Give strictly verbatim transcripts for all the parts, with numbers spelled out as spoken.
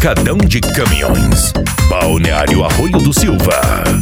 Atacadão de Caminhões, Balneário Arroio do Silva.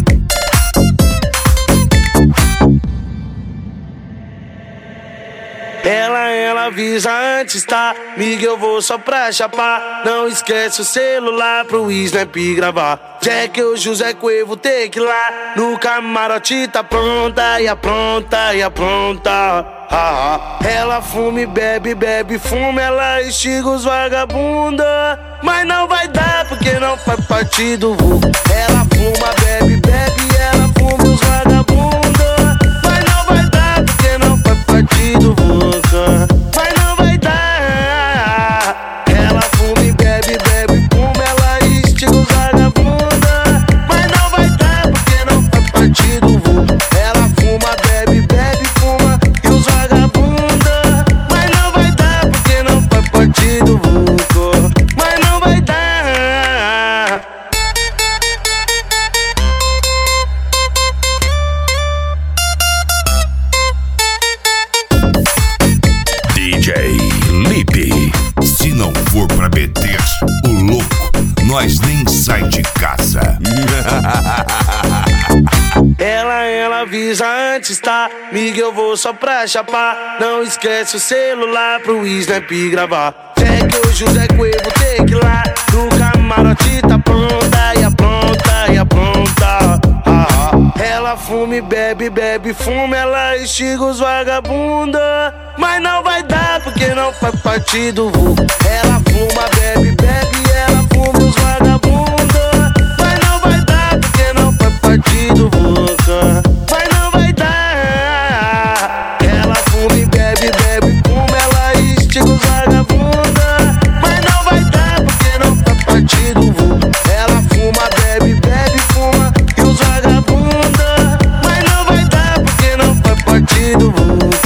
Ela, ela avisa antes, tá? Miga, eu vou só pra chapar. Não esquece o celular pro Snap gravar. Jack, o José Cuevo, tem que ir lá. No camarote tá pronta, e apronta, e apronta. Ah, ah. Ela fuma e bebe, bebe, fuma. Ela estiga os vagabunda. Mas não vai dar porque não faz parte do vulgo. Ela fuma, bebe, bebe, ela fuma os vagabunda. Mas não vai dar porque não faz parte do vulgo. Mas não vai dar. Ela fuma e bebe, bebe, fuma. Ela estiga os vagabunda. Mas não vai dar porque não faz parte do vulgo. Ela fuma, bebe, bebe, fuma. E os vagabunda. Mas não vai dar porque não faz parte do vulgo. Mas não vai dar. D J Lipe. Se não for pra meter o louco, nós nem sai de casa. Ela, ela avisa antes, tá? Miga, eu vou só pra chapar. Não esquece o celular pro Snap gravar. Jack, o José Cuevo, tem que ir lá. No camarote tá pronta, e apronta, e apronta. Ah, ah. Ela fuma e bebe, bebe, fuma. Ela estiga os vagabunda. Mas não vai dar porque não faz parte do vulgo. Ela fuma, bebe, bebe, ela fuma os vagabunda. Mas não vai dar porque não faz parte do vulgo. Mas não vai dar. Ela fuma e bebe, bebe, fuma. Ela estiga os vagabunda. Mas não vai dar porque não faz parte do vulgo. Ela fuma, bebe, bebe, fuma. E os vagabunda. Mas não vai dar porque não faz parte do vulgo.